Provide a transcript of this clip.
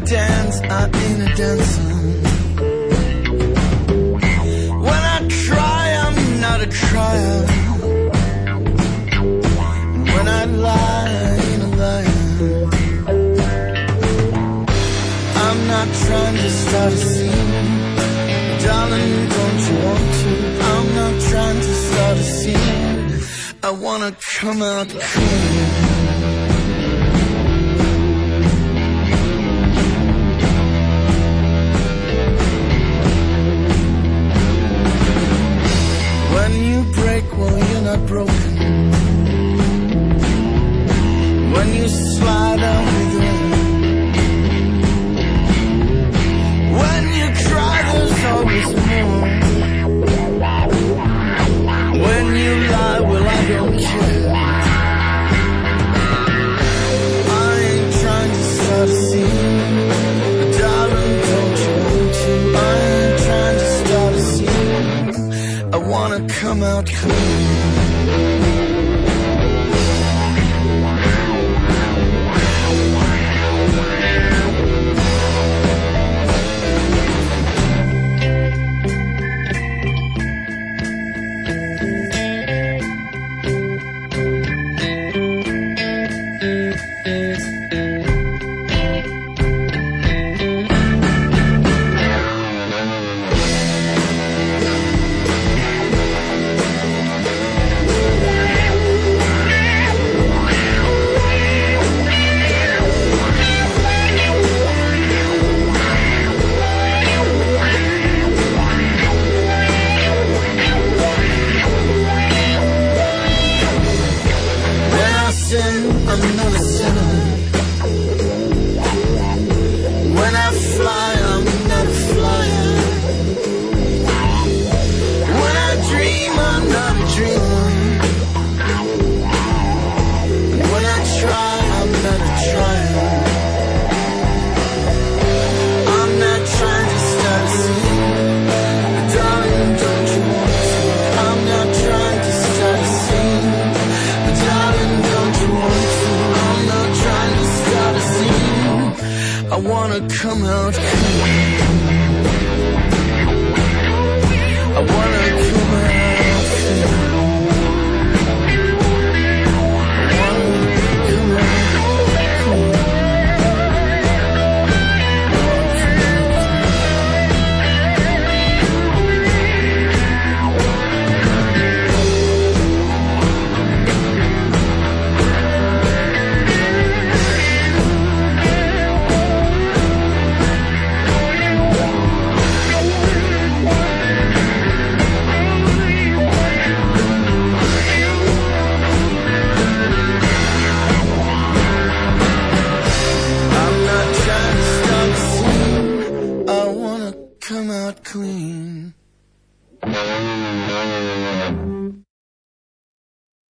dance, I ain't a dancer. When I cry, I'm not a crier. And when I lie, I ain't a liar. I'm not trying to start a scene, darling, don't you want to? I'm not trying to start a scene, I wanna come out clean. When you break, well, you're not broken. When you slide, I'll be there. When you cry, there's always more. When you lie, well, I don't care. I ain't trying to start a scene, darling, don't you want to? I ain't trying to start a scene, I wanna come out clean. I'm not a sinner. When I fly, I'm not a flyer. When I dream, I'm not a dreamer. And when I try, I'm not a trier. I'm not trying to start a scene, darling, don't you want to? I'm not trying to start a scene, darling, don't you want to? I'm not trying to start a scene, I wanna come out clean. I wanna come out clean. I wanna come out clean. Come out clean.